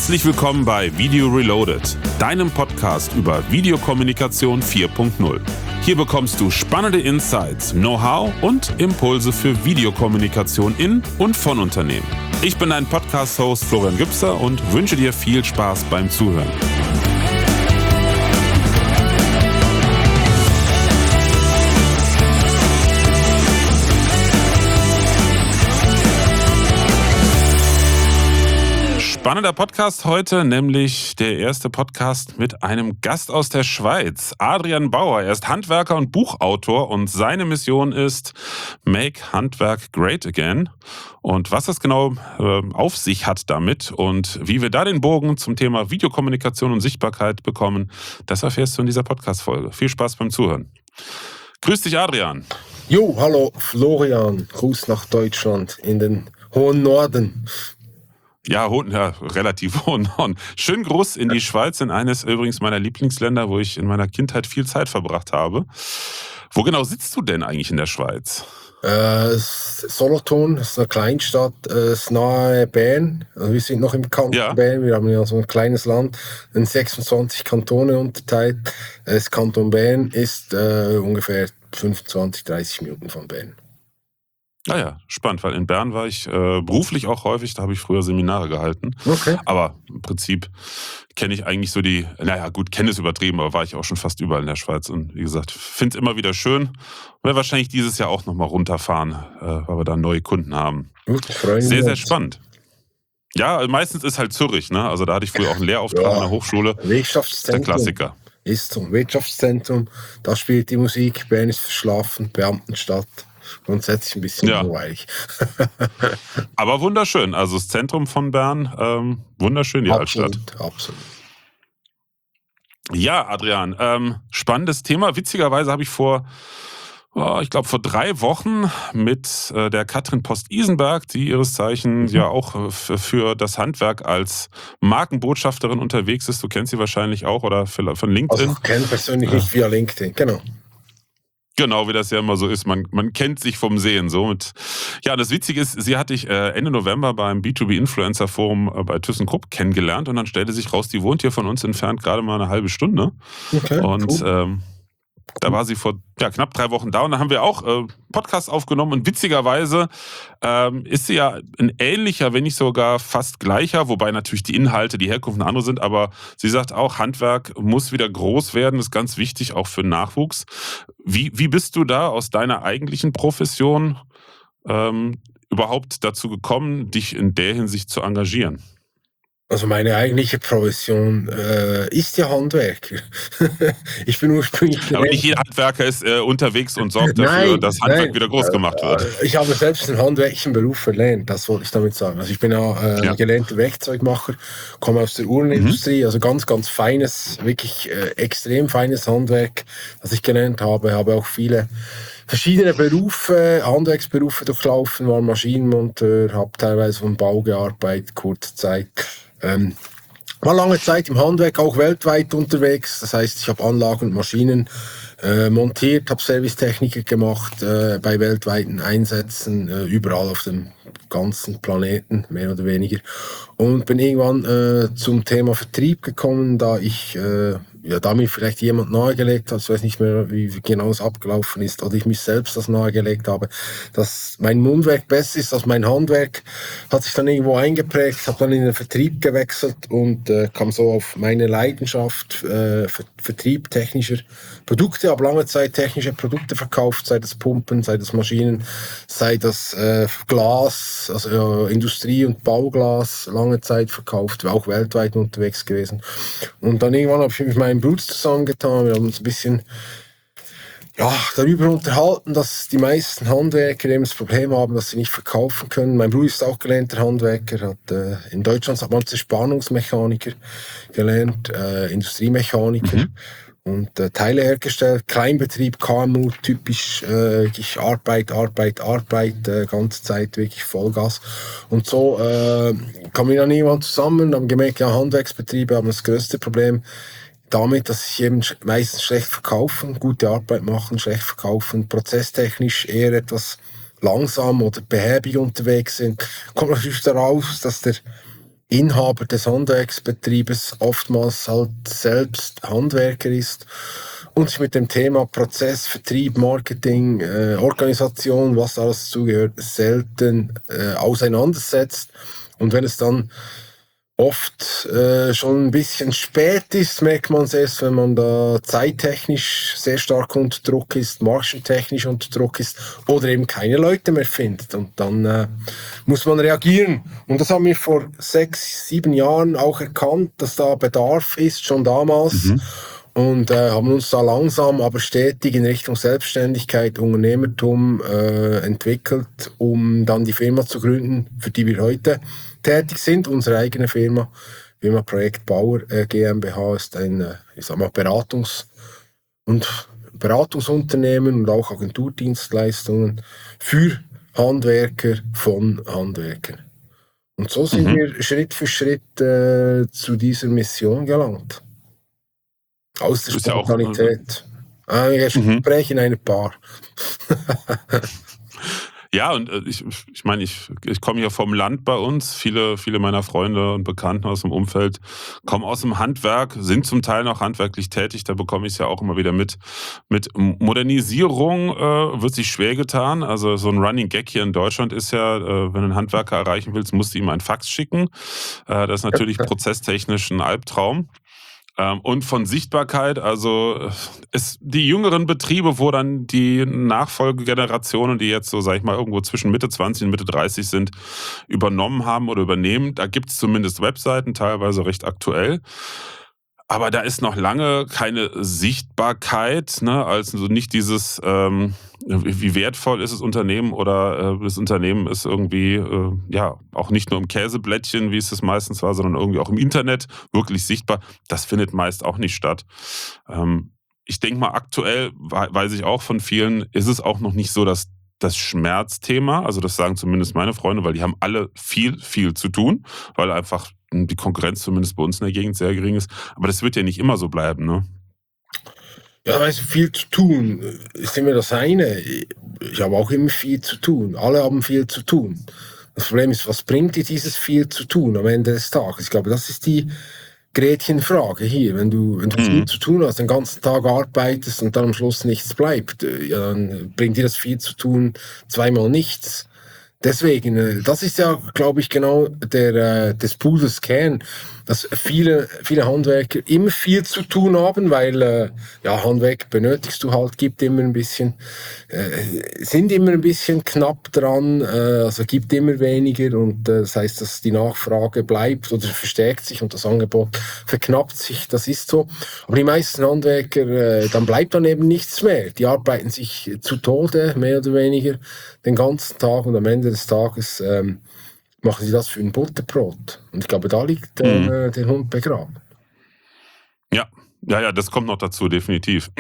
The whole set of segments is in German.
Herzlich willkommen bei Video Reloaded, deinem Podcast über Videokommunikation 4.0. Hier bekommst du spannende Insights, Know-how und Impulse für Videokommunikation in und von Unternehmen. Ich bin dein Podcast-Host Florian Gübser und wünsche dir viel Spaß beim Zuhören. Spannender Podcast heute, nämlich der erste Podcast mit einem Gast aus der Schweiz, Adrian Bauer. Er ist Handwerker und Buchautor und seine Mission ist Make Handwerk Great Again. Und was das genau auf sich hat damit und wie wir da den Bogen zum Thema Videokommunikation und Sichtbarkeit bekommen, das erfährst du in dieser Podcast-Folge. Viel Spaß beim Zuhören. Grüß dich, Adrian. Jo, hallo Florian. Gruß nach Deutschland in den hohen Norden. Ja, relativ hohen Norden. Schönen Gruß in die Schweiz, in eines übrigens meiner Lieblingsländer, wo ich in meiner Kindheit viel Zeit verbracht habe. Wo genau sitzt du denn eigentlich in der Schweiz? Solothurn, das ist eine Kleinstadt, ist nahe Bern. Also wir sind noch im Kanton Bern, wir haben ja so ein kleines Land, in 26 Kantone unterteilt. Das Kanton Bern ist ungefähr 25, 30 Minuten von Bern. Naja, spannend, weil in Bern war ich beruflich auch häufig, da habe ich früher Seminare gehalten. Okay. Aber im Prinzip kenne ich eigentlich so kenne es übertrieben, aber war ich auch schon fast überall in der Schweiz. Und wie gesagt, finde es immer wieder schön. Werde wahrscheinlich dieses Jahr auch nochmal runterfahren, weil wir da neue Kunden haben. Gut, sehr, sehr spannend. Ja, meistens ist halt Zürich, ne? Also da hatte ich früher auch einen Lehrauftrag an der Hochschule. Wirtschaftszentrum. Der Klassiker. Ist so, Wirtschaftszentrum, da spielt die Musik, Bern ist verschlafen, Beamtenstadt. Grundsätzlich ein bisschen langweilig. Aber wunderschön. Also das Zentrum von Bern, wunderschön, die Altstadt. Absolut. Ja, Adrian, spannendes Thema. Witzigerweise habe ich vor 3 Wochen mit der Katrin Post-Isenberg, die ihres Zeichen ja auch für das Handwerk als Markenbotschafterin unterwegs ist. Du kennst sie wahrscheinlich auch oder von LinkedIn. Also ich kenne persönlich nicht via LinkedIn, genau. Genau, wie das ja immer so ist. Man kennt sich vom Sehen. So. Ja, das Witzige ist, sie hatte ich Ende November beim B2B Influencer Forum bei ThyssenKrupp kennengelernt und dann stellte sich raus, die wohnt hier von uns entfernt gerade mal eine halbe Stunde. Okay, und cool. Da war sie vor knapp 3 Wochen da und dann haben wir auch Podcast aufgenommen und witzigerweise ist sie ja ein ähnlicher, wenn nicht sogar fast gleicher, wobei natürlich die Inhalte, die Herkunft eine andere sind, aber sie sagt auch, Handwerk muss wieder groß werden, ist ganz wichtig, auch für Nachwuchs. Wie bist du da aus deiner eigentlichen Profession überhaupt dazu gekommen, dich in der Hinsicht zu engagieren? Also meine eigentliche Profession ist ja Handwerker. Ich bin ursprünglich... Aber nicht jeder Handwerker ist unterwegs und sorgt dafür, dass Handwerk wieder groß gemacht wird. Ich habe selbst einen handwerklichen Beruf verlernt, das wollte ich damit sagen. Also ich bin ja gelernter Werkzeugmacher, komme aus der Uhrenindustrie, also ganz, ganz feines, wirklich extrem feines Handwerk, das ich gelernt habe. Habe auch viele verschiedene Berufe, Handwerksberufe durchlaufen, war Maschinenmonteur, habe teilweise vom Bau gearbeitet, kurze Zeit. War lange Zeit im Handwerk, auch weltweit unterwegs. Das heißt, ich habe Anlagen und Maschinen montiert, habe Servicetechniker gemacht bei weltweiten Einsätzen, überall auf dem ganzen Planeten, mehr oder weniger. Und bin irgendwann zum Thema Vertrieb gekommen, da ich da mir vielleicht jemand nahegelegt hat, ich weiß nicht mehr, wie genau es abgelaufen ist, oder ich mich selbst das nahegelegt habe, dass mein Mundwerk besser ist als mein Handwerk, hat sich dann irgendwo eingeprägt, habe dann in den Vertrieb gewechselt und kam so auf meine Leidenschaft, Vertrieb technischer Produkte, habe lange Zeit technische Produkte verkauft, sei das Pumpen, sei das Maschinen, sei das Glas, also Industrie- und Bauglas, lange Zeit verkauft, war auch weltweit unterwegs gewesen. Und dann irgendwann habe ich mich mit meinem Bruder zusammengetan, wir haben uns ein bisschen darüber unterhalten, dass die meisten Handwerker eben das Problem haben, dass sie nicht verkaufen können. Mein Bruder ist auch gelernter Handwerker, in Deutschland hat man Zerspannungsmechaniker gelernt, Industriemechaniker. Und Teile hergestellt, Kleinbetrieb, KMU, typisch Arbeit, ganze Zeit wirklich Vollgas. Und so kamen wir dann irgendwann zusammen, haben gemerkt, Handwerksbetriebe haben das größte Problem damit, dass sich eben meistens schlecht verkaufen, gute Arbeit machen, schlecht verkaufen, prozesstechnisch eher etwas langsam oder behäbig unterwegs sind. Kommt natürlich daraus, dass der Inhaber des Handwerksbetriebes oftmals halt selbst Handwerker ist und sich mit dem Thema Prozess, Vertrieb, Marketing, Organisation, was alles zugehört, selten auseinandersetzt. Und wenn es dann oft schon ein bisschen spät ist, merkt man es erst, wenn man da zeittechnisch sehr stark unter Druck ist, margentechnisch unter Druck ist oder eben keine Leute mehr findet. Und dann muss man reagieren. Und das haben wir vor 6, 7 Jahren auch erkannt, dass da Bedarf ist, schon damals. Und haben uns da langsam, aber stetig in Richtung Selbstständigkeit, Unternehmertum entwickelt, um dann die Firma zu gründen, für die wir heute tätig sind. Unsere eigene Firma Projekt Bauer GmbH ist ein Beratungsunternehmen und auch Agenturdienstleistungen für Handwerker von Handwerkern. Und so sind wir Schritt für Schritt zu dieser Mission gelangt. Aus der Spontanität. Gespräch in einer Bar. Ja, und ich meine, ich komme hier vom Land bei uns. Viele meiner Freunde und Bekannten aus dem Umfeld kommen aus dem Handwerk, sind zum Teil noch handwerklich tätig. Da bekomme ich es ja auch immer wieder mit. Mit Modernisierung wird sich schwer getan. Also so ein Running Gag hier in Deutschland ist ja, wenn du einen Handwerker erreichen willst, musst du ihm einen Fax schicken. Das ist natürlich prozesstechnisch ein Albtraum. Und von Sichtbarkeit, also die jüngeren Betriebe, wo dann die Nachfolgegenerationen, die jetzt so, sag ich mal, irgendwo zwischen Mitte 20 und Mitte 30 sind, übernommen haben oder übernehmen, da gibt es zumindest Webseiten, teilweise recht aktuell. Aber da ist noch lange keine Sichtbarkeit, ne? Also nicht dieses, wie wertvoll ist das Unternehmen oder das Unternehmen ist irgendwie, ja, auch nicht nur im Käseblättchen, wie es das meistens war, sondern irgendwie auch im Internet wirklich sichtbar. Das findet meist auch nicht statt. Ich denke mal, aktuell, weiß ich auch von vielen, ist es auch noch nicht so, dass das Schmerzthema, also das sagen zumindest meine Freunde, weil die haben alle viel zu tun, weil einfach die Konkurrenz zumindest bei uns in der Gegend sehr gering ist. Aber das wird ja nicht immer so bleiben, ne? Ja, also viel zu tun ist immer das eine. Ich habe auch immer viel zu tun. Alle haben viel zu tun. Das Problem ist, was bringt dir dieses viel zu tun am Ende des Tages? Ich glaube, das ist die Gretchenfrage hier. Wenn du viel zu tun hast, den ganzen Tag arbeitest und dann am Schluss nichts bleibt, ja, dann bringt dir das viel zu tun zweimal nichts. Deswegen, das ist ja, glaube ich, genau des Pudels Kern, dass viele Handwerker immer viel zu tun haben, weil ja, Handwerk benötigst du halt, sind immer ein bisschen knapp dran, also gibt immer weniger und das heißt, dass die Nachfrage bleibt oder verstärkt sich und das Angebot verknappt sich, das ist so. Aber die meisten Handwerker, dann bleibt dann eben nichts mehr. Die arbeiten sich zu Tode, mehr oder weniger, den ganzen Tag und am Ende des Tages machen sie das für ein Butterbrot. Und ich glaube, da liegt der Hund begraben. Ja, das kommt noch dazu, definitiv.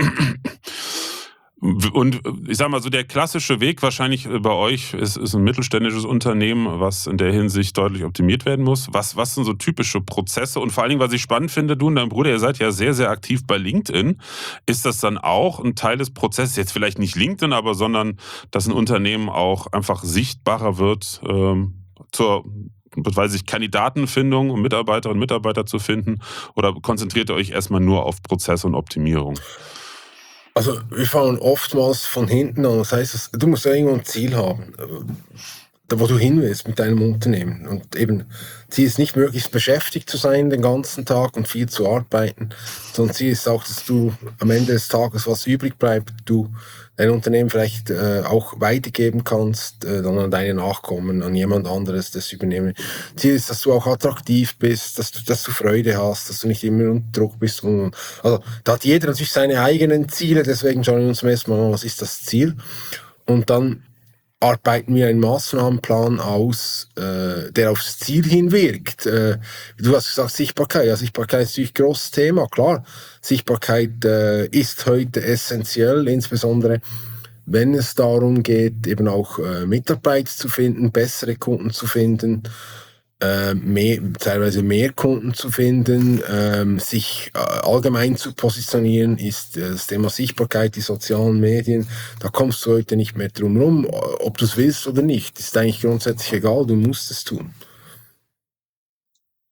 Und ich sag mal so, der klassische Weg wahrscheinlich bei euch ist ein mittelständisches Unternehmen, was in der Hinsicht deutlich optimiert werden muss. Was sind so typische Prozesse? Und vor allen Dingen, was ich spannend finde, du und dein Bruder, ihr seid ja sehr, sehr aktiv bei LinkedIn. Ist das dann auch ein Teil des Prozesses? Jetzt vielleicht nicht LinkedIn, aber sondern, dass ein Unternehmen auch einfach sichtbarer wird, zur Kandidatenfindung, um Mitarbeiterinnen und Mitarbeiter zu finden? Oder konzentriert ihr euch erstmal nur auf Prozess und Optimierung? Also wir fangen oftmals von hinten an. Das heißt, du musst ja irgendwo ein Ziel haben, wo du hin willst mit deinem Unternehmen. Und eben, Ziel ist nicht, möglichst beschäftigt zu sein den ganzen Tag und viel zu arbeiten, sondern Ziel ist auch, dass du am Ende des Tages, was übrig bleibt, du dein Unternehmen vielleicht auch weitergeben kannst, dann an deine Nachkommen, an jemand anderes das übernehmen. Ziel ist, dass du auch attraktiv bist, dass du Freude hast, dass du nicht immer unter Druck bist. Also da hat jeder natürlich seine eigenen Ziele, deswegen schauen wir uns erstmal an, was ist das Ziel. Und dann arbeiten wir einen Maßnahmenplan aus, der aufs Ziel hinwirkt. Du hast gesagt Sichtbarkeit. Ja, Sichtbarkeit ist natürlich ein grosses Thema, klar. Sichtbarkeit ist heute essentiell, insbesondere wenn es darum geht, eben auch Mitarbeiter zu finden, bessere Kunden zu finden, teilweise mehr Kunden zu finden, sich allgemein zu positionieren, ist das Thema Sichtbarkeit, die sozialen Medien, da kommst du heute nicht mehr drum rum, ob du es willst oder nicht, ist eigentlich grundsätzlich egal, du musst es tun.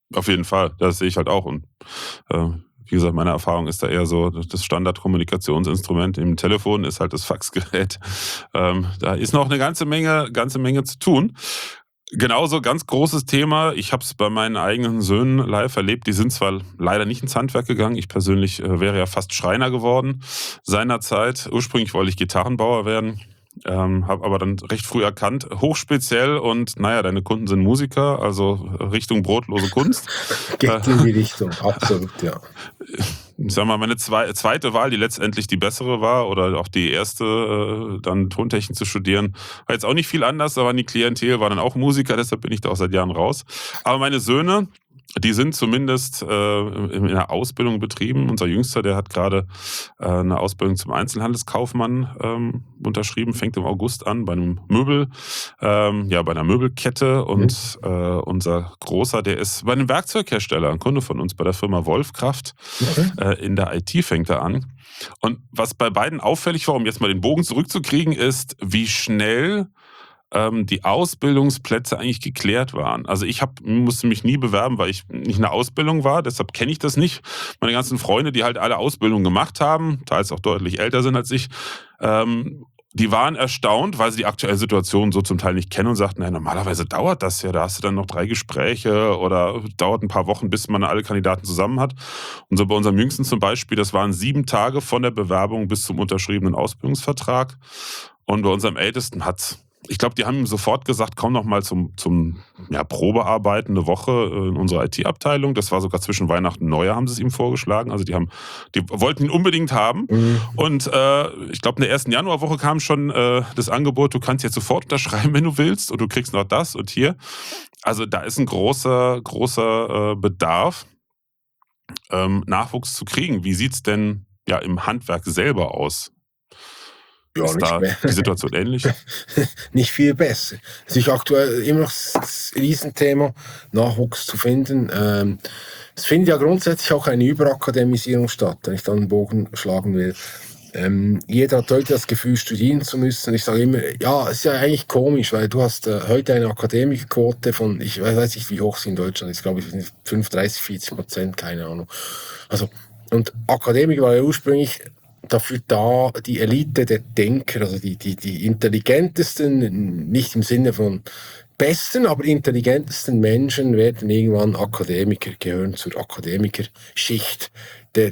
Auf jeden Fall, das sehe ich halt auch. Und wie gesagt, meine Erfahrung ist da eher so, das Standardkommunikationsinstrument im Telefon ist halt das Faxgerät. Da ist noch eine ganze Menge zu tun. Genauso ganz großes Thema. Ich habe es bei meinen eigenen Söhnen live erlebt. Die sind zwar leider nicht ins Handwerk gegangen. Ich persönlich wäre ja fast Schreiner geworden seinerzeit. Ursprünglich wollte ich Gitarrenbauer werden. Habe aber dann recht früh erkannt, hochspeziell und naja, deine Kunden sind Musiker, also Richtung brotlose Kunst. Geht in die Richtung, absolut, ja. Ich sag mal, meine zweite Wahl, die letztendlich die bessere war, oder auch die erste, dann Tontechnik zu studieren, war jetzt auch nicht viel anders, aber die Klientel war dann auch Musiker, deshalb bin ich da auch seit Jahren raus. Aber meine Söhne, die sind zumindest in der Ausbildung betrieben. Unser Jüngster, der hat gerade eine Ausbildung zum Einzelhandelskaufmann unterschrieben, fängt im August an bei einem bei einer Möbelkette. Und unser Großer, der ist bei einem Werkzeughersteller, ein Kunde von uns, bei der Firma Wolfkraft. In der IT fängt er an. Und was bei beiden auffällig war, um jetzt mal den Bogen zurückzukriegen, ist, wie schnell die Ausbildungsplätze eigentlich geklärt waren. Also ich musste mich nie bewerben, weil ich nicht in der Ausbildung war, deshalb kenne ich das nicht. Meine ganzen Freunde, die halt alle Ausbildung gemacht haben, teils auch deutlich älter sind als ich, die waren erstaunt, weil sie die aktuelle Situation so zum Teil nicht kennen und sagten, naja, normalerweise dauert das ja, da hast du dann noch 3 Gespräche oder dauert ein paar Wochen, bis man alle Kandidaten zusammen hat. Und so bei unserem Jüngsten zum Beispiel, das waren 7 Tage von der Bewerbung bis zum unterschriebenen Ausbildungsvertrag. Und bei unserem Ältesten ich glaube, die haben ihm sofort gesagt, komm noch mal zum Probearbeiten eine Woche in unserer IT-Abteilung. Das war sogar zwischen Weihnachten und Neujahr, haben sie es ihm vorgeschlagen. Also die wollten ihn unbedingt haben. Und ich glaube, in der ersten Januarwoche kam schon das Angebot, du kannst jetzt sofort unterschreiben, wenn du willst. Und du kriegst noch das und hier. Also da ist ein großer Bedarf, Nachwuchs zu kriegen. Wie sieht es denn im Handwerk selber aus? Ja, ist da die Situation ähnlich? Nicht viel besser. Es ist aktuell immer noch das Riesenthema, Nachwuchs zu finden. Es findet ja grundsätzlich auch eine Überakademisierung statt, wenn ich dann einen Bogen schlagen will. Jeder hat heute das Gefühl, studieren zu müssen. Ich sage immer, ja, es ist ja eigentlich komisch, weil du hast heute eine Akademikerquote von, ich weiß nicht, wie hoch sie in Deutschland ist, glaube ich, 35-40%, keine Ahnung. Also, und Akademiker war ja ursprünglich dafür da, die Elite der Denker, also die intelligentesten, nicht im Sinne von besten, aber intelligentesten Menschen werden irgendwann Akademiker, gehören zur Akademikerschicht der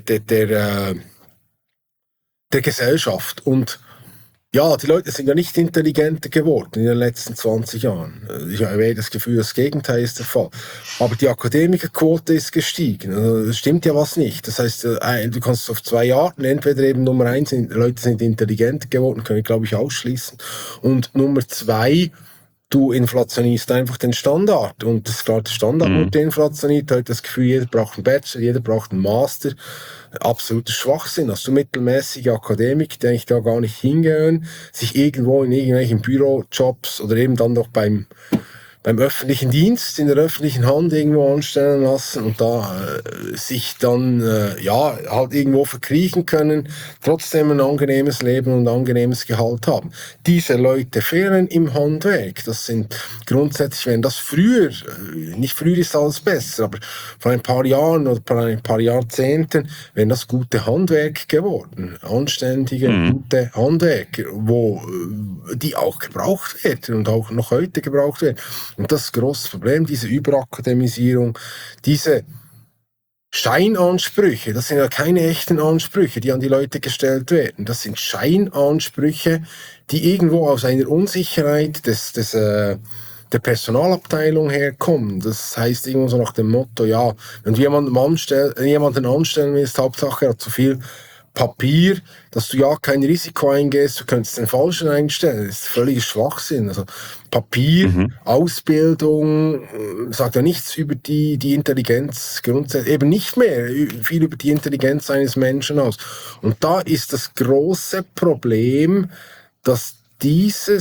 Gesellschaft. Und ja, die Leute sind ja nicht intelligenter geworden in den letzten 20 Jahren. Ich habe das Gefühl, das Gegenteil ist der Fall. Aber die Akademikerquote ist gestiegen. Also, es stimmt ja was nicht. Das heißt, du kannst auf 2 Arten, entweder eben Nummer 1, Leute sind intelligenter geworden, können wir, glaube ich, ausschließen. Und Nummer 2, du inflationierst einfach den Standard. Und das ist klar, der Standard wurde inflationiert. Heute das Gefühl, jeder braucht einen Bachelor, jeder braucht einen Master. Absoluter Schwachsinn. Hast du mittelmäßige Akademiker, die eigentlich da gar nicht hingehören, sich irgendwo in irgendwelchen Bürojobs oder eben dann doch beim öffentlichen Dienst, in der öffentlichen Hand irgendwo anstellen lassen und da sich dann halt irgendwo verkriechen können, trotzdem ein angenehmes Leben und ein angenehmes Gehalt haben. Diese Leute fehlen im Handwerk. Das sind grundsätzlich, wenn das früher, nicht früher ist alles besser, aber vor ein paar Jahren oder vor ein paar Jahrzehnten, wären das gute Handwerk geworden. Anständige, gute Handwerker, die auch gebraucht werden und auch noch heute gebraucht werden. Und das große Problem, diese Überakademisierung, diese Scheinansprüche, das sind ja keine echten Ansprüche, die an die Leute gestellt werden. Das sind Scheinansprüche, die irgendwo aus einer Unsicherheit der Personalabteilung herkommen. Das heißt irgendwo so nach dem Motto, ja, wenn du jemanden anstellen willst, Hauptsache er hat zu viel Papier, dass du ja kein Risiko eingehst, du könntest den Falschen einstellen. Das ist völliger Schwachsinn. Also Papier, Ausbildung, sagt ja nichts über die Intelligenz, grundsätzlich eben nicht mehr viel über die Intelligenz eines Menschen aus. Und da ist das große Problem, dass diese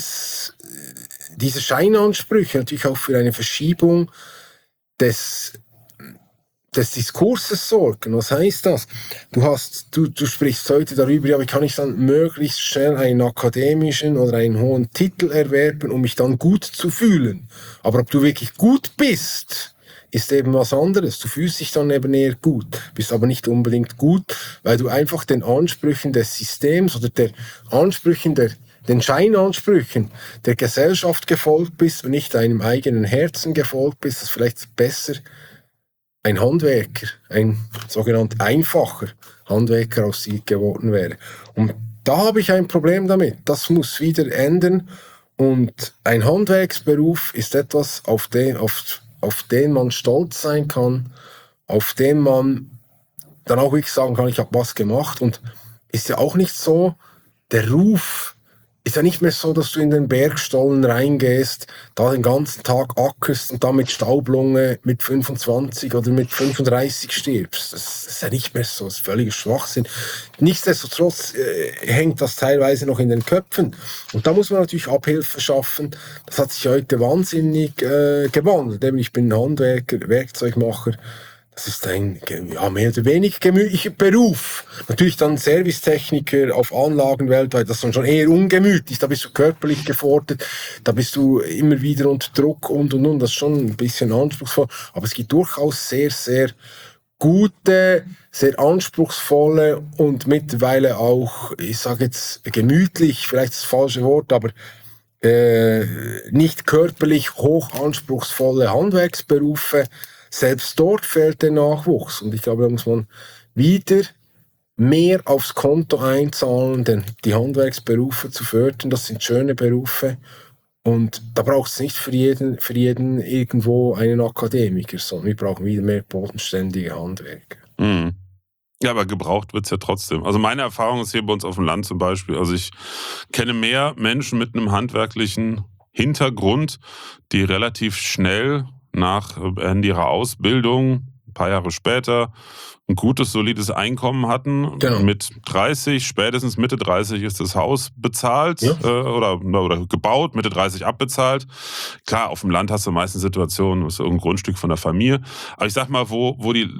Scheinansprüche natürlich auch für eine Verschiebung des Diskurses sorgen. Was heißt das? Du sprichst heute darüber, ja, wie kann ich dann möglichst schnell einen akademischen oder einen hohen Titel erwerben, um mich dann gut zu fühlen. Aber ob du wirklich gut bist ist eben was anderes. Du fühlst dich dann eben eher gut, bist aber nicht unbedingt gut, weil du einfach den Ansprüchen des Systems oder den Scheinansprüchen der Gesellschaft gefolgt bist und nicht deinem eigenen Herzen gefolgt bist, das vielleicht besser ein Handwerker, ein sogenannt einfacher Handwerker aus dir geworden wäre. Und da habe ich ein Problem damit. Das muss wieder ändern. Und ein Handwerksberuf ist etwas, auf den man stolz sein kann, auf den man dann auch wirklich sagen kann, ich habe was gemacht. Und ist ja auch nicht so, der Ruf ist ja nicht mehr so, dass du in den Bergstollen reingehst, da den ganzen Tag ackerst und dann mit Staublunge mit 25 oder mit 35 stirbst. Das ist ja nicht mehr so, das ist völliger Schwachsinn. Nichtsdestotrotz hängt das teilweise noch in den Köpfen. Und da muss man natürlich Abhilfe schaffen. Das hat sich heute wahnsinnig gewandelt. Ich bin Handwerker, Werkzeugmacher. Das ist ein mehr oder weniger gemütlicher Beruf. Natürlich dann Servicetechniker auf Anlagen weltweit, das ist dann schon eher ungemütlich. Da bist du körperlich gefordert, da bist du immer wieder unter Druck und. Das ist schon ein bisschen anspruchsvoll. Aber es gibt durchaus sehr, sehr gute, sehr anspruchsvolle und mittlerweile auch, ich sage jetzt gemütlich, vielleicht das falsche Wort, aber nicht körperlich hoch anspruchsvolle Handwerksberufe. Selbst dort fehlt der Nachwuchs. Und ich glaube, da muss man wieder mehr aufs Konto einzahlen, denn die Handwerksberufe zu fördern, das sind schöne Berufe. Und da braucht es nicht für jeden irgendwo einen Akademiker, sondern wir brauchen wieder mehr bodenständige Handwerker. Mhm. Ja, aber gebraucht wird es ja trotzdem. Also meine Erfahrung ist hier bei uns auf dem Land zum Beispiel, also ich kenne mehr Menschen mit einem handwerklichen Hintergrund, die relativ schnell nach Ende ihrer Ausbildung, ein paar Jahre später, ein gutes, solides Einkommen hatten. Genau. Mit 30, spätestens Mitte 30 ist das Haus bezahlt, Ja. oder gebaut, Mitte 30 abbezahlt. Klar, auf dem Land hast du meistens Situationen, das ist irgendein Grundstück von der Familie. Aber ich sag mal, wo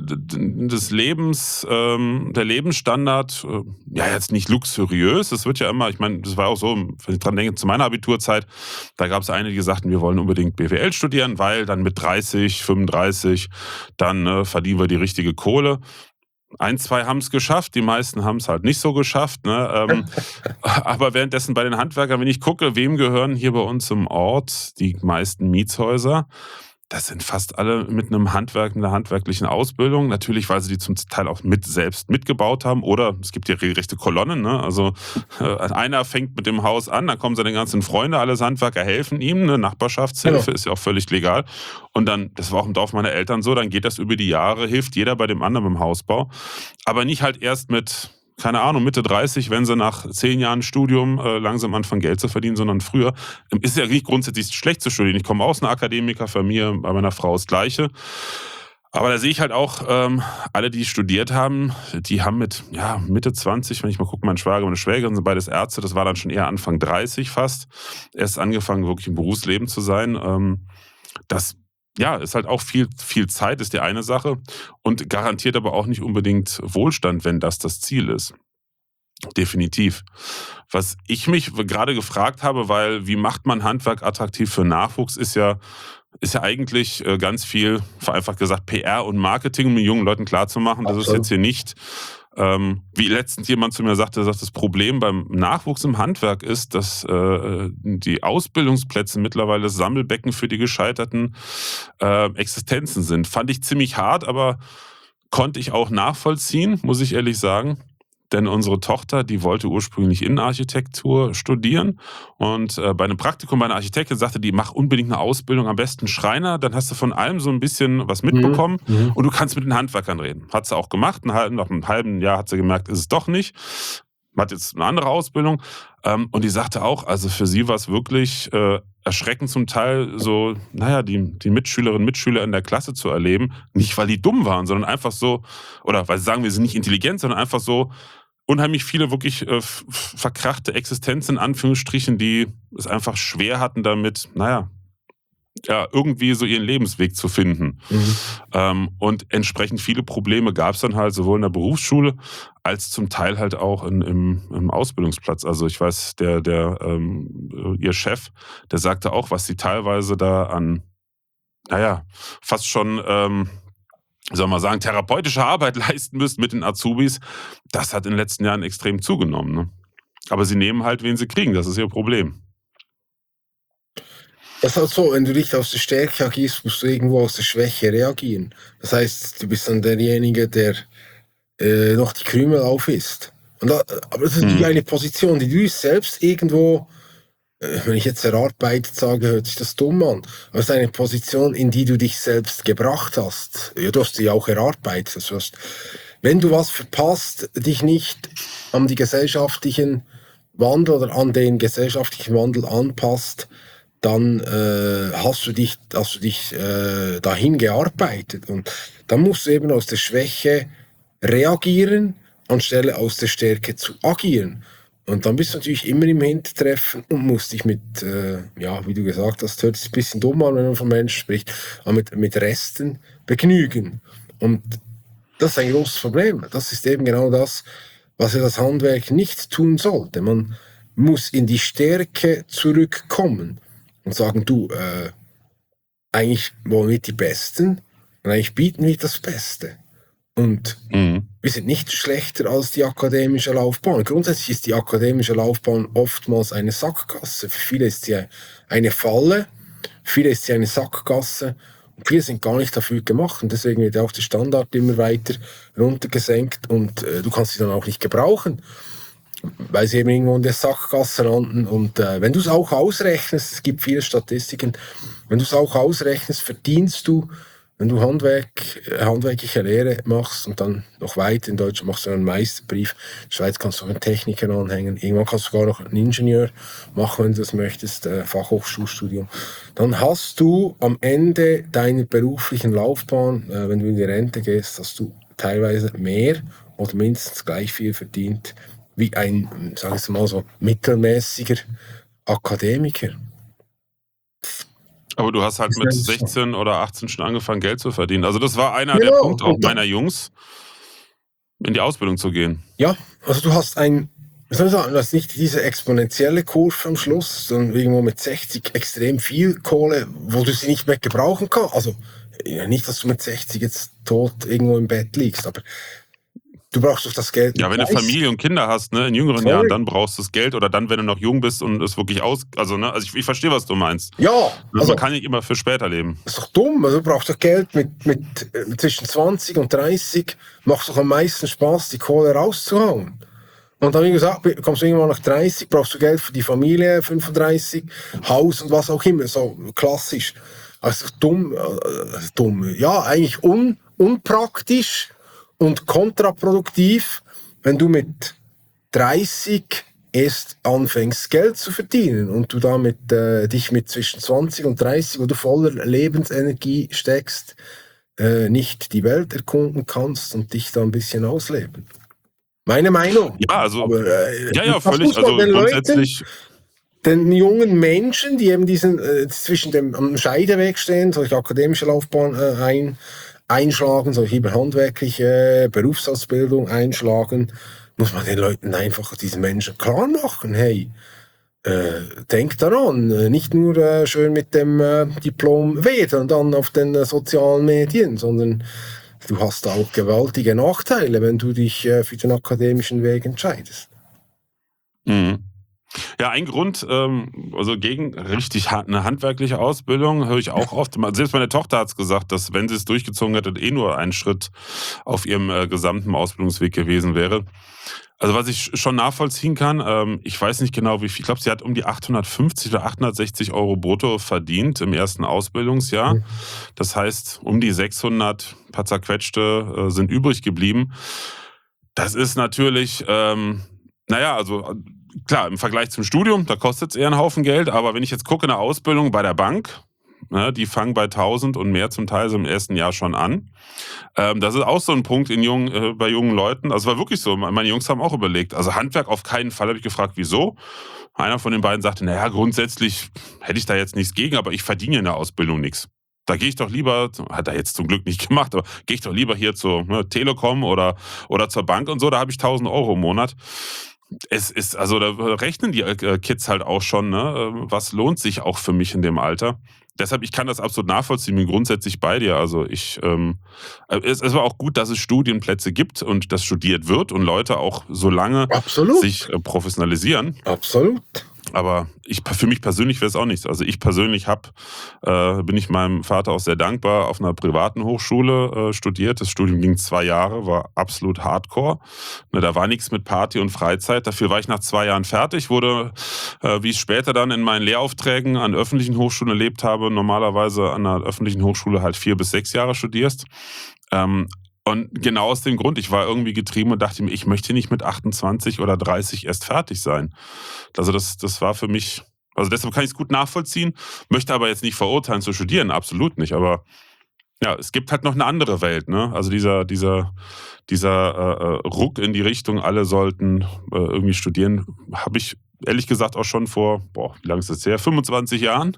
der Lebensstandard, jetzt nicht luxuriös, das wird ja immer, ich meine, das war auch so, wenn ich dran denke, zu meiner Abiturzeit, da gab es einige, die sagten, wir wollen unbedingt BWL studieren, weil dann mit 30, 35, dann verdienen wir die richtige Kohle. 1, 2 haben es geschafft, die meisten haben es halt nicht so geschafft. Ne? Aber währenddessen bei den Handwerkern, wenn ich gucke, wem gehören hier bei uns im Ort die meisten Mietshäuser, das sind fast alle mit einer handwerklichen Ausbildung. Natürlich, weil sie die zum Teil auch selbst mitgebaut haben. Oder es gibt ja regelrechte Kolonnen. Ne? Also einer fängt mit dem Haus an, dann kommen seine ganzen Freunde, alles Handwerker helfen ihm. Eine Nachbarschaftshilfe ist ja auch völlig legal. Und dann, das war auch im Dorf meiner Eltern so, dann geht das über die Jahre, hilft jeder bei dem anderen beim Hausbau. Aber nicht halt erst mit, keine Ahnung, Mitte 30, wenn sie nach 10 Jahren Studium langsam anfangen, Geld zu verdienen, sondern früher. Ist ja nicht grundsätzlich schlecht zu studieren. Ich komme aus einer Akademikerfamilie, bei meiner Frau das Gleiche. Aber da sehe ich halt auch, alle, die studiert haben, die haben mit Mitte 20, wenn ich mal gucke, mein Schwager und meine Schwägerin sind beides Ärzte, das war dann schon eher Anfang 30 fast, erst angefangen, wirklich im Berufsleben zu sein. Das ist halt auch viel Zeit, ist die eine Sache und garantiert aber auch nicht unbedingt Wohlstand, wenn das Ziel ist. Definitiv. Was ich mich gerade gefragt habe, weil wie macht man Handwerk attraktiv für Nachwuchs, ist ja eigentlich ganz viel, vereinfacht gesagt, PR und Marketing, um den jungen Leuten klarzumachen, das ist jetzt hier nicht, wie letztens jemand zu mir sagte, das Problem beim Nachwuchs im Handwerk ist, dass die Ausbildungsplätze mittlerweile Sammelbecken für die gescheiterten Existenzen sind. Fand ich ziemlich hart, aber konnte ich auch nachvollziehen, muss ich ehrlich sagen. Denn unsere Tochter, die wollte ursprünglich Innenarchitektur studieren und bei einem Praktikum bei einer Architektin sagte die, mach unbedingt eine Ausbildung, am besten Schreiner, dann hast du von allem so ein bisschen was mitbekommen und du kannst mit den Handwerkern reden. Hat sie auch gemacht, nach einem halben Jahr hat sie gemerkt, ist es doch nicht. Hat jetzt eine andere Ausbildung und die sagte auch, also für sie war es wirklich erschreckend zum Teil so, die Mitschülerinnen und Mitschüler in der Klasse zu erleben, nicht weil die dumm waren, sondern einfach so, oder weil sie sagen, wir sind nicht intelligent, sondern einfach so unheimlich viele wirklich verkrachte Existenzen, in Anführungsstrichen, die es einfach schwer hatten damit, irgendwie so ihren Lebensweg zu finden. Und entsprechend viele Probleme gab es dann halt sowohl in der Berufsschule als zum Teil halt auch im Ausbildungsplatz. Also ich weiß, ihr Chef, der sagte auch, was sie teilweise da an naja, fast schon, soll man sagen, therapeutische Arbeit leisten müsst mit den Azubis, das hat in den letzten Jahren extrem zugenommen. Ne? Aber sie nehmen halt, wen sie kriegen, das ist ihr Problem. Das ist halt so, wenn du nicht aus der Stärke agierst, musst du irgendwo aus der Schwäche reagieren. Das heißt, du bist dann derjenige, der noch die Krümel aufisst. Aber das ist natürlich eine Position, die du selbst irgendwo, wenn ich jetzt erarbeitet sage, hört sich das dumm an, aber es ist eine Position, in die du dich selbst gebracht hast. Ja, du hast sie auch erarbeitet. Das heißt, wenn du was verpasst, dich nicht an die gesellschaftlichen Wandel oder an den gesellschaftlichen Wandel anpasst, dann hast du dich dahin gearbeitet. Und dann musst du eben aus der Schwäche reagieren, anstelle aus der Stärke zu agieren. Und dann bist du natürlich immer im Hintertreffen und musst dich mit, wie du gesagt hast, hört sich ein bisschen dumm an, wenn man von Menschen spricht, aber mit Resten begnügen. Und das ist ein großes Problem. Das ist eben genau das, was ja das Handwerk nicht tun sollte. Man muss in die Stärke zurückkommen und sagen, du, eigentlich wollen wir die Besten und eigentlich bieten wir das Beste. Und wir sind nicht schlechter als die akademische Laufbahn. Grundsätzlich ist die akademische Laufbahn oftmals eine Sackgasse. Für viele ist sie eine Falle, für viele ist sie eine Sackgasse und viele sind gar nicht dafür gemacht. Und deswegen wird auch der Standard immer weiter runtergesenkt und du kannst sie dann auch nicht gebrauchen, weil sie eben irgendwo in der Sackgasse landen. Und wenn du es auch ausrechnest, es gibt viele Statistiken, wenn du es auch ausrechnest, verdienst du, wenn du handwerkliche Lehre machst und dann noch weiter in Deutschland machst du einen Meisterbrief, in der Schweiz kannst du auch einen Techniker anhängen, irgendwann kannst du sogar noch einen Ingenieur machen, wenn du das möchtest, Fachhochschulstudium. Dann hast du am Ende deiner beruflichen Laufbahn, wenn du in die Rente gehst, hast du teilweise mehr oder mindestens gleich viel verdient wie ein, sag ich mal so, mittelmäßiger Akademiker. Aber du hast halt mit 16 oder 18 schon angefangen, Geld zu verdienen. Also das war einer der Punkte auch meiner Jungs, in die Ausbildung zu gehen. Ja, also du hast du hast nicht diese exponentielle Kurve am Schluss, sondern irgendwo mit 60 extrem viel Kohle, wo du sie nicht mehr gebrauchen kannst. Also nicht, dass du mit 60 jetzt tot irgendwo im Bett liegst, aber du brauchst doch das Geld. Ja, wenn du Familie und Kinder hast, ne, in jüngeren Jahren, dann brauchst du das Geld oder dann, wenn du noch jung bist und es wirklich also ich verstehe, was du meinst. Ja. Also man kann nicht immer für später leben. Das ist doch dumm. Also du brauchst doch Geld mit zwischen 20 und 30, macht doch am meisten Spaß, die Kohle rauszuhauen. Und dann, wie gesagt, kommst du irgendwann nach 30, brauchst du Geld für die Familie, 35, Haus und was auch immer, so klassisch. Also dumm. Ja, eigentlich unpraktisch und kontraproduktiv, wenn du mit 30 erst anfängst, Geld zu verdienen und du damit dich mit zwischen 20 und 30, wo du voller Lebensenergie steckst, nicht die Welt erkunden kannst und dich da ein bisschen ausleben. Meine Meinung. Ja, also aber, völlig, also grundsätzlich. Den jungen Menschen, die eben zwischen am Scheideweg stehen, solche akademische Laufbahn einschlagen, solche handwerkliche Berufsausbildung einschlagen, muss man den Leuten einfach, diesen Menschen klar machen, hey, denk daran, nicht nur schön mit dem Diplom wedern dann auf den sozialen Medien, sondern du hast auch gewaltige Nachteile, wenn du dich für den akademischen Weg entscheidest. Mhm. Ja, ein Grund, also gegen richtig eine handwerkliche Ausbildung, höre ich auch oft. Selbst meine Tochter hat es gesagt, dass, wenn sie es durchgezogen hätte, nur ein Schritt auf ihrem gesamten Ausbildungsweg gewesen wäre. Also was ich schon nachvollziehen kann, ich weiß nicht genau wie viel, ich glaube, sie hat um die 850 oder 860 Euro brutto verdient im ersten Ausbildungsjahr. Das heißt, um die 600 paar zerquetschte sind übrig geblieben. Das ist natürlich, also klar, im Vergleich zum Studium, da kostet es eher einen Haufen Geld, aber wenn ich jetzt gucke, eine Ausbildung bei der Bank, ne, die fangen bei 1000 und mehr zum Teil so im ersten Jahr schon an. Das ist auch so ein Punkt bei jungen Leuten. Also war wirklich so, meine Jungs haben auch überlegt, also Handwerk auf keinen Fall, habe ich gefragt, wieso? Einer von den beiden sagte, naja, grundsätzlich hätte ich da jetzt nichts gegen, aber ich verdiene in der Ausbildung nichts. Da gehe ich doch lieber, hat er jetzt zum Glück nicht gemacht, aber gehe ich doch lieber hier zur Telekom oder zur Bank und so, da habe ich 1000 Euro im Monat. Es ist, also da rechnen die Kids halt auch schon, ne? Was lohnt sich auch für mich in dem Alter? deshalb, ich kann das absolut nachvollziehen, bin grundsätzlich bei dir. Also es war auch gut, dass es Studienplätze gibt und dass studiert wird und Leute auch so lange sich Absolut, professionalisieren. absolut. Aber für mich persönlich wäre es auch nichts. Also ich persönlich bin ich meinem Vater auch sehr dankbar, auf einer privaten Hochschule studiert. Das Studium ging 2 Jahre, war absolut hardcore. Ne, da war nichts mit Party und Freizeit. Dafür war ich nach 2 Jahren fertig, wurde, wie ich später dann in meinen Lehraufträgen an öffentlichen Hochschulen erlebt habe, normalerweise an einer öffentlichen Hochschule halt 4 bis 6 Jahre studierst. Ähm, und genau aus dem Grund, ich war irgendwie getrieben und dachte mir, ich möchte nicht mit 28 oder 30 erst fertig sein. Also das war für mich, also deshalb kann ich es gut nachvollziehen, möchte aber jetzt nicht verurteilen zu studieren, absolut nicht. Aber ja, es gibt halt noch eine andere Welt, ne? Also dieser Ruck in die Richtung, alle sollten irgendwie studieren, habe ich ehrlich gesagt auch schon vor, wie lange ist das her? 25 Jahren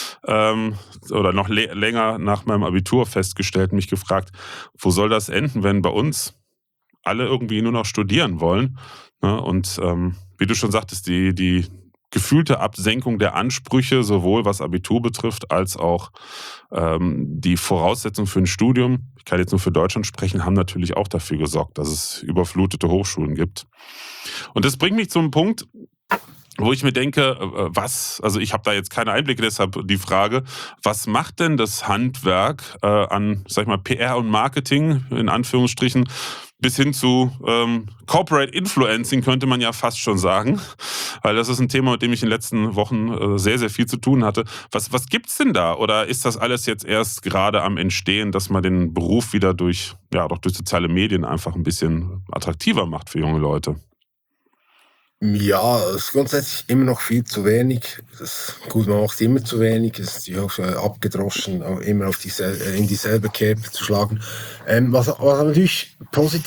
oder noch länger nach meinem Abitur festgestellt, mich gefragt, wo soll das enden, wenn bei uns alle irgendwie nur noch studieren wollen? Ne? Und wie du schon sagtest, die gefühlte Absenkung der Ansprüche, sowohl was Abitur betrifft, als auch die Voraussetzungen für ein Studium, ich kann jetzt nur für Deutschland sprechen, haben natürlich auch dafür gesorgt, dass es überflutete Hochschulen gibt. Und das bringt mich zum Punkt, wo ich mir denke, also ich habe da jetzt keine Einblicke, deshalb die Frage, was macht denn das Handwerk an, sag ich mal, PR und Marketing, in Anführungsstrichen, bis hin zu Corporate Influencing, könnte man ja fast schon sagen, weil das ist ein Thema, mit dem ich in den letzten Wochen sehr, sehr viel zu tun hatte. Was gibt's denn da? Oder ist das alles jetzt erst gerade am Entstehen, dass man den Beruf wieder durch soziale Medien einfach ein bisschen attraktiver macht für junge Leute? Ja, es ist grundsätzlich immer noch viel zu wenig. Gut, man macht immer zu wenig. Es ist auch abgedroschen, auch immer in dieselbe Kerbe zu schlagen. Was natürlich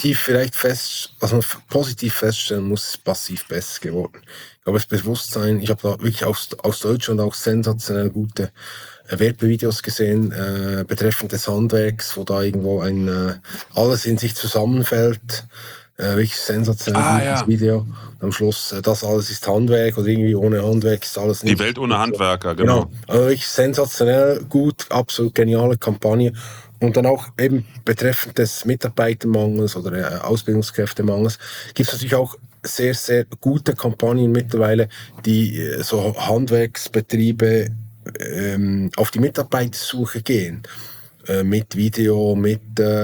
was man positiv feststellen muss, ist passiv besser geworden. Ich glaube, das Bewusstsein, ich habe da wirklich aus Deutschland auch sensationell gute Werbevideos gesehen, betreffend des Handwerks, wo da irgendwo alles in sich zusammenfällt. Wirklich sensationell gutes Ja. Video. Und am Schluss, das alles ist Handwerk oder irgendwie ohne Handwerk ist alles Die nicht. Welt ohne Handwerker, Genau, genau. also wirklich sensationell gut, absolut geniale Kampagne. Und dann auch eben betreffend des Mitarbeitermangels oder Ausbildungskräftemangels gibt es natürlich auch sehr, sehr gute Kampagnen mittlerweile, die so Handwerksbetriebe auf die Mitarbeitersuche gehen. Mit Video, mit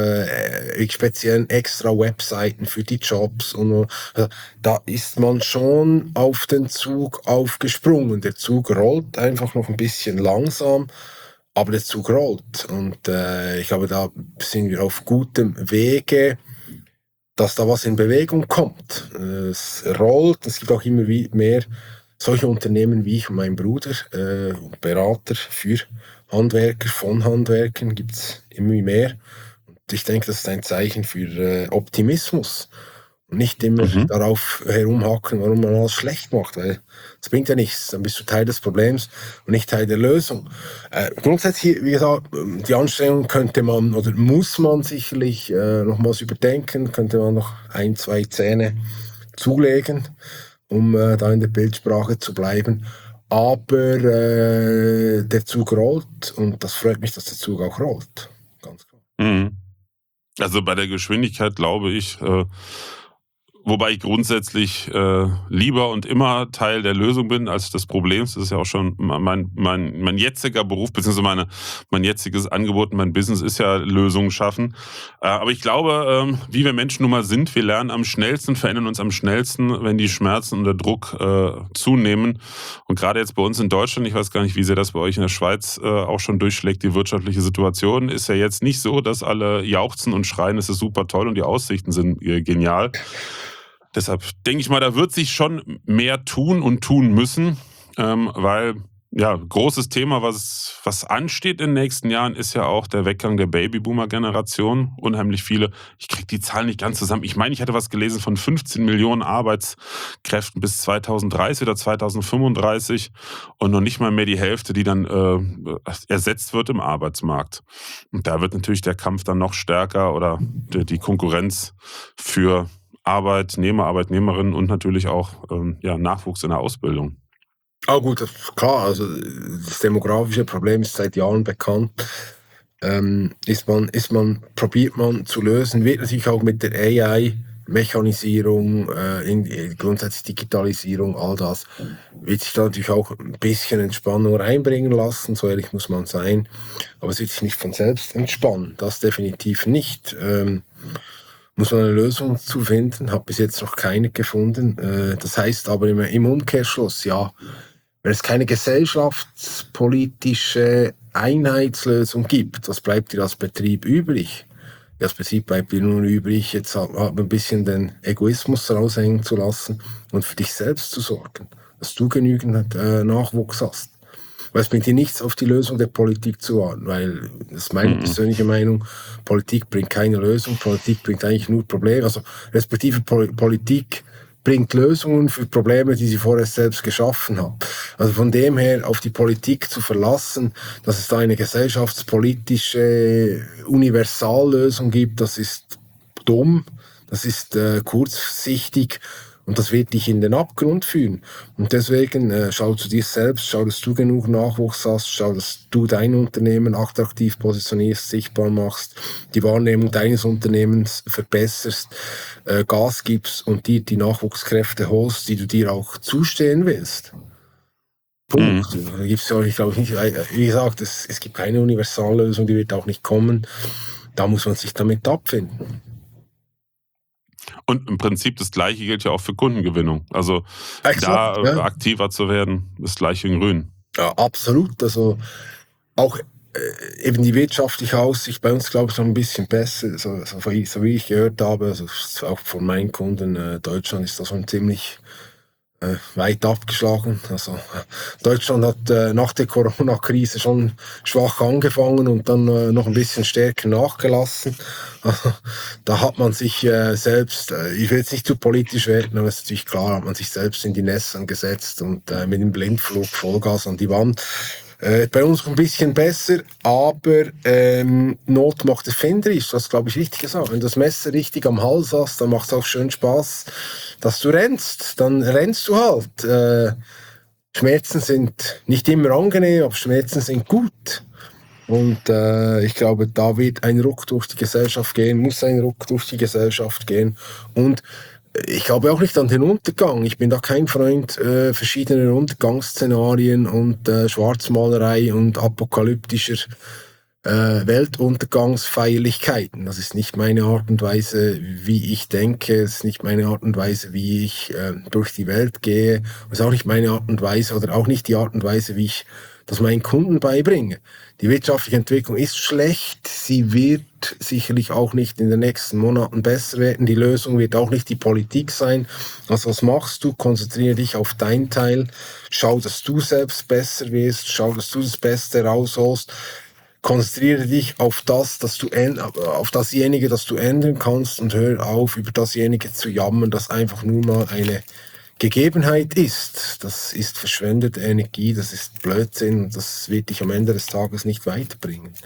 speziellen extra Webseiten für die Jobs und also, da ist man schon auf den Zug aufgesprungen. Der Zug rollt einfach noch ein bisschen langsam, aber der Zug rollt und ich glaube, da sind wir auf gutem Wege, dass da was in Bewegung kommt. Es rollt, es gibt auch immer mehr solche Unternehmen wie ich und mein Bruder, Berater für Handwerker, von Handwerkern gibt es immer mehr. Und ich denke, das ist ein Zeichen für Optimismus. Und nicht immer Mhm. darauf herumhacken, warum man alles schlecht macht, weil das bringt ja nichts. Dann bist du Teil des Problems und nicht Teil der Lösung. Grundsätzlich, wie gesagt, die Anstrengung könnte man oder muss man sicherlich nochmals überdenken, könnte man noch 1, 2 Zähne zulegen, um da in der Bildsprache zu bleiben. Aber der Zug rollt und das freut mich, dass der Zug auch rollt. Ganz klar. Mhm. Also bei der Geschwindigkeit glaube ich, wobei ich grundsätzlich lieber und immer Teil der Lösung bin als des Problems. Das ist ja auch schon mein jetziger Beruf, beziehungsweise mein jetziges Angebot, mein Business ist ja Lösungen schaffen. Aber ich glaube, wie wir Menschen nun mal sind, wir lernen am schnellsten, verändern uns am schnellsten, wenn die Schmerzen und der Druck zunehmen. Und gerade jetzt bei uns in Deutschland, ich weiß gar nicht, wie sehr das bei euch in der Schweiz auch schon durchschlägt, die wirtschaftliche Situation ist ja jetzt nicht so, dass alle jauchzen und schreien, es ist super toll und die Aussichten sind genial. Deshalb denke ich mal, da wird sich schon mehr tun und tun müssen, weil ja, großes Thema, was ansteht in den nächsten Jahren, ist ja auch der Weggang der Babyboomer-Generation. Unheimlich viele, ich kriege die Zahlen nicht ganz zusammen. Ich meine, ich hatte was gelesen von 15 Millionen Arbeitskräften bis 2030 oder 2035 und noch nicht mal mehr die Hälfte, die dann ersetzt wird im Arbeitsmarkt. Und da wird natürlich der Kampf dann noch stärker oder die Konkurrenz für Arbeitnehmer, Arbeitnehmerinnen und natürlich auch Nachwuchs in der Ausbildung. Ah gut, klar, also das demografische Problem ist seit Jahren bekannt. Probiert man zu lösen, wird natürlich auch mit der AI, Mechanisierung, grundsätzlich Digitalisierung, all das, wird sich da natürlich auch ein bisschen Entspannung reinbringen lassen, so ehrlich muss man sein. Aber es wird sich nicht von selbst entspannen, das definitiv nicht. Muss man eine Lösung zu finden, habe bis jetzt noch keine gefunden. Das heißt aber im Umkehrschluss, ja, wenn es keine gesellschaftspolitische Einheitslösung gibt, was bleibt dir als Betrieb übrig? Ja, als Betrieb bleibt dir nur übrig, jetzt hat man ein bisschen den Egoismus raushängen zu lassen und für dich selbst zu sorgen, dass du genügend Nachwuchs hast. Weil es bringt dir nichts, auf die Lösung der Politik zu warten, weil, das ist meine persönliche Meinung, Politik bringt keine Lösung, Politik bringt eigentlich nur Probleme, also respektive Politik bringt Lösungen für Probleme, die sie vorher selbst geschaffen hat. Also von dem her auf die Politik zu verlassen, dass es da eine gesellschaftspolitische Universallösung gibt, das ist dumm, das ist kurzsichtig und das wird dich in den Abgrund führen. Und deswegen schau zu dir selbst, schau, dass du genug Nachwuchs hast, schau, dass du dein Unternehmen attraktiv positionierst, sichtbar machst, die Wahrnehmung deines Unternehmens verbesserst, Gas gibst und dir die Nachwuchskräfte holst, die du dir auch zustehen willst. Punkt. Da gibt's ja, ich glaube nicht, wie gesagt, es gibt keine Universallösung, die wird auch nicht kommen. Da muss man sich damit abfinden. Und im Prinzip das Gleiche gilt ja auch für Kundengewinnung. Also Exakt, ja. aktiver zu werden, ist gleich in Grün. Ja, absolut. Also auch eben die wirtschaftliche Aussicht bei uns, glaube ich, noch ein bisschen besser. So wie ich gehört habe, also auch von meinen Kunden, Deutschland ist da schon ziemlich weit abgeschlagen. Also Deutschland hat nach der Corona-Krise schon schwach angefangen und dann noch ein bisschen stärker nachgelassen. Also, da hat man sich selbst, ich will jetzt nicht zu politisch werden, aber es ist natürlich klar, hat man sich selbst in die Nässe gesetzt und mit dem Blindflug Vollgas an die Wand. Bei uns ein bisschen besser, aber Not macht erfinderisch, das glaube ich richtig gesagt. Wenn du das Messer richtig am Hals hast, dann macht es auch schön Spaß, dass du rennst. Dann rennst du halt. Schmerzen sind nicht immer angenehm, aber Schmerzen sind gut. Und ich glaube, da wird ein Ruck durch die Gesellschaft gehen, muss ein Ruck durch die Gesellschaft gehen. Und ich glaube auch nicht an den Untergang. Ich bin da kein Freund verschiedener Untergangsszenarien und Schwarzmalerei und apokalyptischer Weltuntergangsfeierlichkeiten. Das ist nicht meine Art und Weise, wie ich denke. Es ist nicht meine Art und Weise, wie ich durch die Welt gehe. Es ist auch nicht meine Art und Weise oder auch nicht die Art und Weise, wie ich das meinen Kunden beibringe. Die wirtschaftliche Entwicklung ist schlecht. Sie wird sicherlich auch nicht in den nächsten Monaten besser werden. Die Lösung wird auch nicht die Politik sein. Also was machst du? Konzentriere dich auf dein Teil. Schau, dass du selbst besser wirst. Schau, dass du das Beste rausholst. Konzentriere dich auf auf dasjenige, das du ändern kannst und hör auf, über dasjenige zu jammern, das einfach nur mal eine Gegebenheit ist. Das ist verschwendete Energie, das ist Blödsinn, das wird dich am Ende des Tages nicht weiterbringen.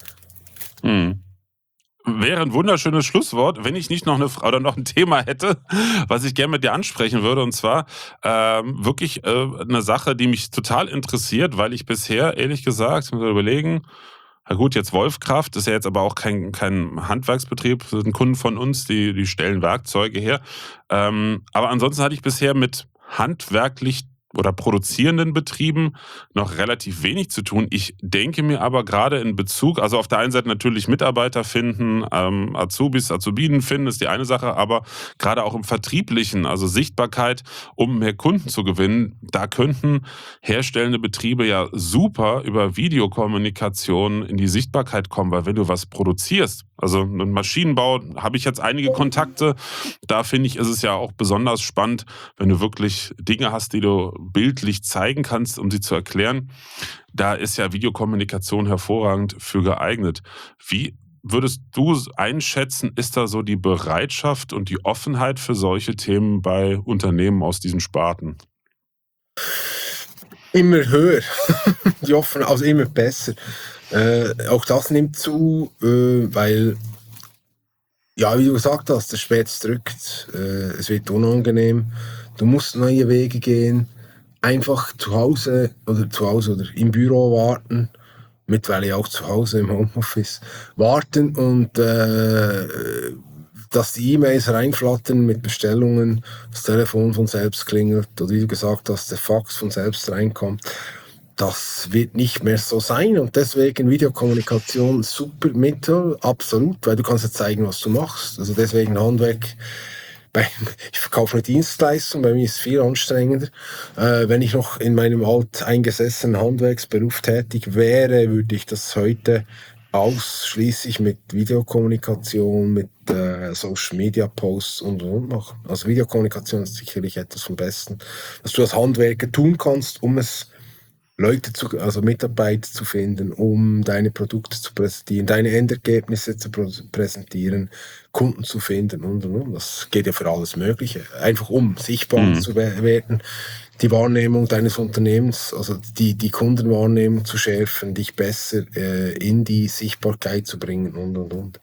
Wäre ein wunderschönes Schlusswort, wenn ich nicht noch noch ein Thema hätte, was ich gerne mit dir ansprechen würde. Und zwar wirklich eine Sache, die mich total interessiert, weil ich bisher, ehrlich gesagt, muss ich überlegen, na gut, jetzt Wolfkraft ist ja jetzt aber auch kein Handwerksbetrieb, das sind Kunden von uns, die stellen Werkzeuge her. Aber ansonsten hatte ich bisher mit handwerklich oder produzierenden Betrieben noch relativ wenig zu tun. Ich denke mir aber gerade in Bezug, also auf der einen Seite natürlich Mitarbeiter finden, Azubinen finden, ist die eine Sache, aber gerade auch im Vertrieblichen, also Sichtbarkeit, um mehr Kunden zu gewinnen, da könnten herstellende Betriebe ja super über Videokommunikation in die Sichtbarkeit kommen, weil wenn du was produzierst, also im Maschinenbau habe ich jetzt einige Kontakte, da finde ich, ist es ja auch besonders spannend, wenn du wirklich Dinge hast, die du bildlich zeigen kannst, um sie zu erklären. Da ist ja Videokommunikation hervorragend für geeignet. Wie würdest du einschätzen, ist da so die Bereitschaft und die Offenheit für solche Themen bei Unternehmen aus diesen Sparten? Immer höher, also immer besser. Auch das nimmt zu, weil, ja, wie du gesagt hast, der Schmerz drückt, es wird unangenehm, du musst neue Wege gehen. einfach zu Hause oder im Büro warten, mittlerweile auch zu Hause im Homeoffice, warten und dass die E-Mails reinflattern mit Bestellungen, das Telefon von selbst klingelt oder wie du gesagt hast, der Fax von selbst reinkommt. Das wird nicht mehr so sein und deswegen Videokommunikation super Mittel, absolut, weil du kannst ja zeigen, was du machst. Also deswegen Handwerk. Ich verkaufe eine Dienstleistung, bei mir ist es viel anstrengender. Wenn ich noch in meinem alteingesessenen Handwerksberuf tätig wäre, würde ich das heute ausschließlich mit Videokommunikation, mit Social Media Posts und machen. Also Videokommunikation ist sicherlich etwas vom Besten, was du als Handwerker tun kannst, um es also Mitarbeiter zu finden, um deine Produkte zu präsentieren, deine Endergebnisse zu präsentieren, Kunden zu finden und. Das geht ja für alles Mögliche. Einfach um sichtbar zu werden, die Wahrnehmung deines Unternehmens, also die Kundenwahrnehmung zu schärfen, dich besser in die Sichtbarkeit zu bringen und.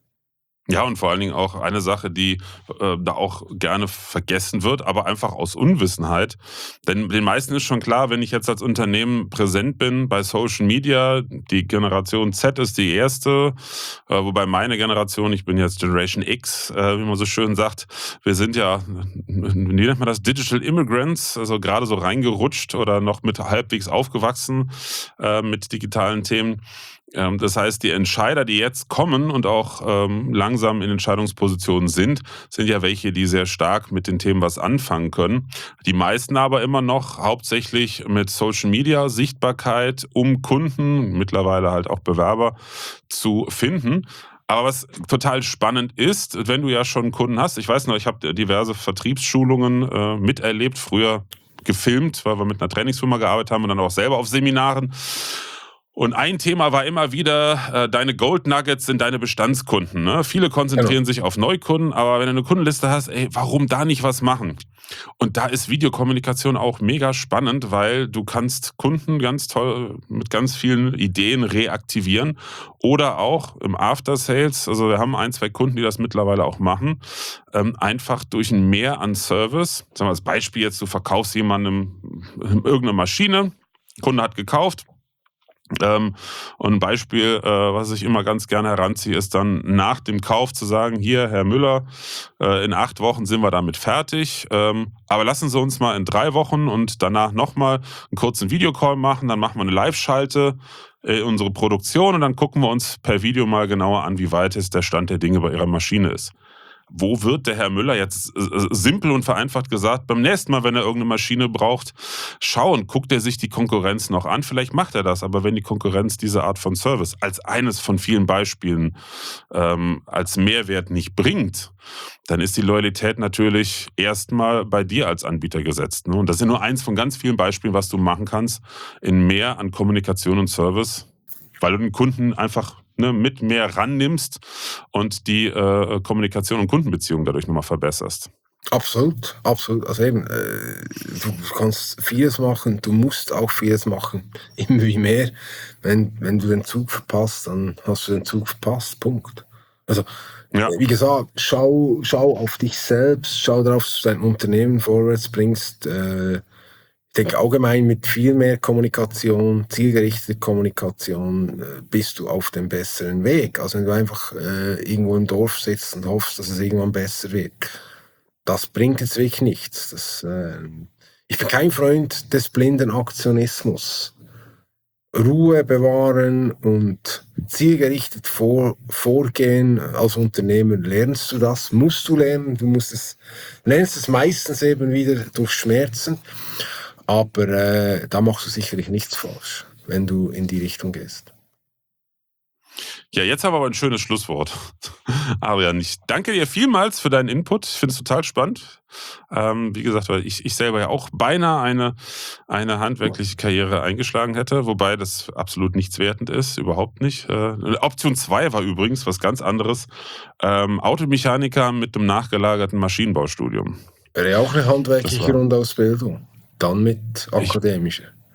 Ja, und vor allen Dingen auch eine Sache, die da auch gerne vergessen wird, aber einfach aus Unwissenheit. Denn den meisten ist schon klar, wenn ich jetzt als Unternehmen präsent bin bei Social Media, die Generation Z ist die erste, wobei meine Generation, ich bin jetzt Generation X, wie man so schön sagt, wir sind ja, wie nennt man das, Digital Immigrants, also gerade so reingerutscht oder noch mit halbwegs aufgewachsen mit digitalen Themen. Das heißt, die Entscheider, die jetzt kommen und auch langsam in Entscheidungspositionen sind ja welche, die sehr stark mit den Themen was anfangen können. Die meisten aber immer noch hauptsächlich mit Social Media, Sichtbarkeit, um Kunden, mittlerweile halt auch Bewerber, zu finden. Aber was total spannend ist, wenn du ja schon Kunden hast, ich weiß noch, ich habe diverse Vertriebsschulungen miterlebt, früher gefilmt, weil wir mit einer Trainingsfirma gearbeitet haben und dann auch selber auf Seminaren. Und ein Thema war immer wieder, deine Gold Nuggets sind deine Bestandskunden. Ne? Viele konzentrieren sich auf Neukunden, aber wenn du eine Kundenliste hast, warum da nicht was machen? Und da ist Videokommunikation auch mega spannend, weil du kannst Kunden ganz toll mit ganz vielen Ideen reaktivieren oder auch im After Sales, also wir haben 1, 2 Kunden, die das mittlerweile auch machen, einfach durch ein Mehr an Service, sagen wir als Beispiel jetzt, du verkaufst jemandem irgendeine Maschine, Kunde hat gekauft, und ein Beispiel, was ich immer ganz gerne heranziehe, ist dann nach dem Kauf zu sagen, hier, Herr Müller, in 8 Wochen sind wir damit fertig, aber lassen Sie uns mal in 3 Wochen und danach nochmal einen kurzen Videocall machen, dann machen wir eine Live-Schalte, unsere Produktion und dann gucken wir uns per Video mal genauer an, wie weit es der Stand der Dinge bei Ihrer Maschine ist. Wo wird der Herr Müller jetzt simpel und vereinfacht gesagt, beim nächsten Mal, wenn er irgendeine Maschine braucht, schauen, guckt er sich die Konkurrenz noch an? Vielleicht macht er das, aber wenn die Konkurrenz diese Art von Service als eines von vielen Beispielen als Mehrwert nicht bringt, dann ist die Loyalität natürlich erstmal bei dir als Anbieter gesetzt. Ne? Und das ist ja nur eins von ganz vielen Beispielen, was du machen kannst, in mehr an Kommunikation und Service, weil du den Kunden einfach mit mehr rannimmst und die Kommunikation und Kundenbeziehung dadurch nochmal verbesserst. Absolut, absolut. Also eben, du kannst vieles machen, du musst auch vieles machen. Immer wie mehr. Wenn du den Zug verpasst, dann hast du den Zug verpasst. Punkt. Also, Ja. wie gesagt, schau auf dich selbst, schau darauf, dass du dein Unternehmen vorwärts bringst. Ich denke allgemein mit viel mehr Kommunikation, zielgerichtete Kommunikation, bist du auf dem besseren Weg. Also wenn du einfach irgendwo im Dorf sitzt und hoffst, dass es irgendwann besser wird, das bringt jetzt wirklich nichts. Ich bin kein Freund des blinden Aktionismus. Ruhe bewahren und zielgerichtet vorgehen als Unternehmer. Lernst du das? Musst du lernen. Lernst es meistens eben wieder durch Schmerzen. Aber da machst du sicherlich nichts falsch, wenn du in die Richtung gehst. Ja, jetzt haben wir aber ein schönes Schlusswort. Adrian, ich danke dir vielmals für deinen Input. Ich finde es total spannend. Wie gesagt, weil ich selber ja auch beinahe eine handwerkliche Karriere eingeschlagen hätte, wobei das absolut nichts wertend ist, überhaupt nicht. Option 2 war übrigens was ganz anderes. Automechaniker mit einem nachgelagerten Maschinenbaustudium. Wäre ja auch eine handwerkliche Grundausbildung. Dann mit akademischer.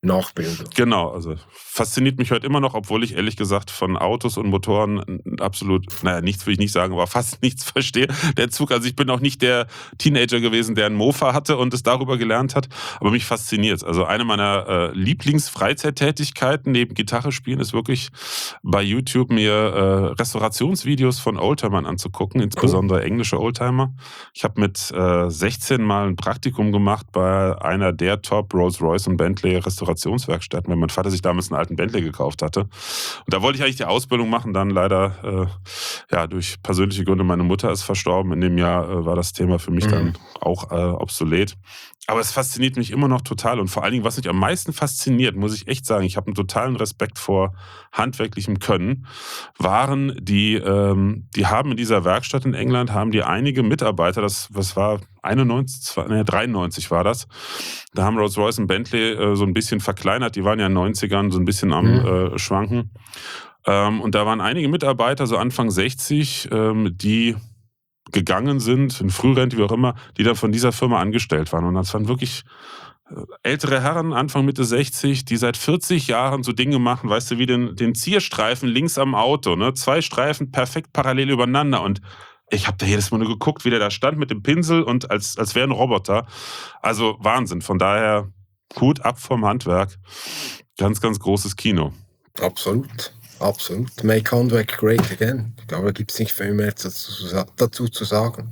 nachbilden. Genau, also fasziniert mich heute immer noch, obwohl ich ehrlich gesagt von Autos und Motoren absolut, nichts will ich nicht sagen, aber fast nichts verstehe. Der Zug, also ich bin auch nicht der Teenager gewesen, der einen Mofa hatte und es darüber gelernt hat, aber mich fasziniert es. Also eine meiner Lieblingsfreizeittätigkeiten neben Gitarre spielen ist wirklich bei YouTube mir Restaurationsvideos von Oldtimern anzugucken, insbesondere englische Oldtimer. Ich habe mit 16 mal ein Praktikum gemacht bei einer der Top Rolls-Royce und Bentley Restaurationswerkstätten, weil mein Vater sich damals einen alten Bentley gekauft hatte. Und da wollte ich eigentlich die Ausbildung machen, dann leider durch persönliche Gründe, meine Mutter ist verstorben. In dem Jahr war das Thema für mich dann auch obsolet. Aber es fasziniert mich immer noch total und vor allen Dingen, was mich am meisten fasziniert, muss ich echt sagen, ich habe einen totalen Respekt vor handwerklichem Können, waren die haben in dieser Werkstatt in England, haben die einige Mitarbeiter, das war 93 war das, da haben Rolls-Royce und Bentley so ein bisschen verkleinert, die waren ja in den 90ern so ein bisschen am Schwanken. Und da waren einige Mitarbeiter, so Anfang 60, die gegangen sind, in Frührente, wie auch immer, die dann von dieser Firma angestellt waren. Und das waren wirklich ältere Herren, Anfang Mitte 60, die seit 40 Jahren so Dinge machen, weißt du, wie den Zierstreifen links am Auto, ne? 2 Streifen perfekt parallel übereinander. Und ich habe da jedes Mal nur geguckt, wie der da stand mit dem Pinsel und als wäre ein Roboter. Also Wahnsinn. Von daher Hut ab vom Handwerk. Ganz, ganz großes Kino. Absolut. Absolut. Make Handwerk great again. Ich glaube, da gibt es nicht viel mehr dazu zu sagen.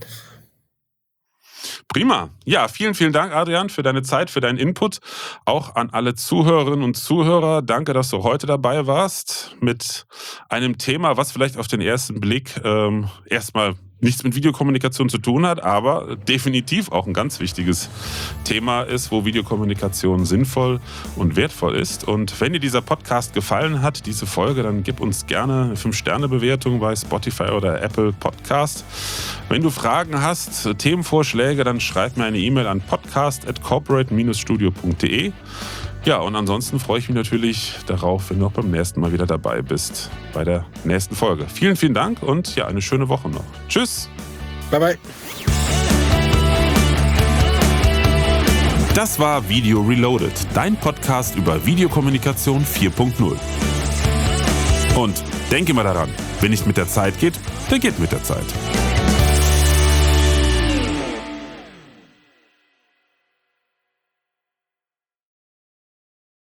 Prima. Ja, vielen, vielen Dank, Adrian, für deine Zeit, für deinen Input. Auch an alle Zuhörerinnen und Zuhörer. Danke, dass du heute dabei warst mit einem Thema, was vielleicht auf den ersten Blick erstmal nichts mit Videokommunikation zu tun hat, aber definitiv auch ein ganz wichtiges Thema ist, wo Videokommunikation sinnvoll und wertvoll ist. Und wenn dir dieser Podcast gefallen hat, diese Folge, dann gib uns gerne eine 5-Sterne-Bewertung bei Spotify oder Apple Podcast. Wenn du Fragen hast, Themenvorschläge, dann schreib mir eine E-Mail an podcast@corporate-studio.de. Ja, und ansonsten freue ich mich natürlich darauf, wenn du auch beim nächsten Mal wieder dabei bist, bei der nächsten Folge. Vielen, vielen Dank und ja, eine schöne Woche noch. Tschüss. Bye, bye. Das war Video Reloaded, dein Podcast über Videokommunikation 4.0. Und denk immer daran, wenn nicht mit der Zeit geht, dann geht mit der Zeit.